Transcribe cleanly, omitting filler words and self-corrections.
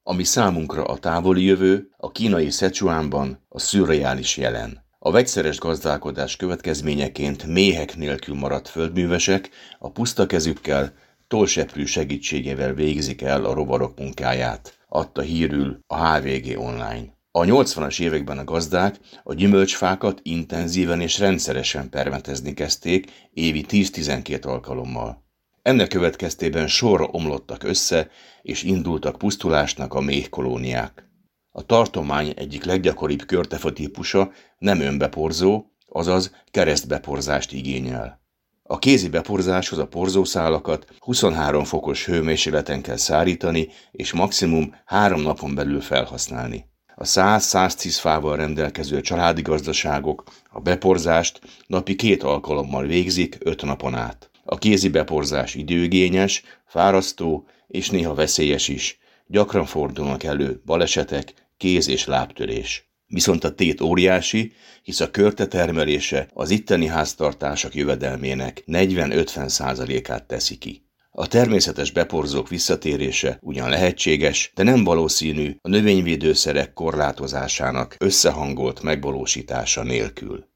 ami számunkra a távoli jövő, a kínai Szechuanban a szürreális jelen. A vegyszeres gazdálkodás következményeként méhek nélkül maradt földművesek a puszta kezükkel, tollseprű segítségével végzik el a rovarok munkáját, adta hírül a HVG online. A 80-as években a gazdák a gyümölcsfákat intenzíven és rendszeresen permetezni kezdték évi 10-12 alkalommal. Ennek következtében sorra omlottak össze, és indultak pusztulásnak a méhkolóniák. A tartomány egyik leggyakoribb körtefa típusa nem önbeporzó, azaz keresztbeporzást igényel. A kézi beporzáshoz a porzószálakat 23 fokos hőmérsékleten kell szárítani, és maximum 3 napon belül felhasználni. A 100-110 fával rendelkező családi gazdaságok a beporzást napi 2 alkalommal végzik 5 napon át. A kézi beporzás időigényes, fárasztó és néha veszélyes is. Gyakran fordulnak elő balesetek, kéz- és lábtörés. Viszont a tét óriási, hisz a körte termelése az itteni háztartások jövedelmének 40-50%-át teszi ki. A természetes beporzók visszatérése ugyan lehetséges, de nem valószínű a növényvédőszerek korlátozásának összehangolt megvalósítása nélkül.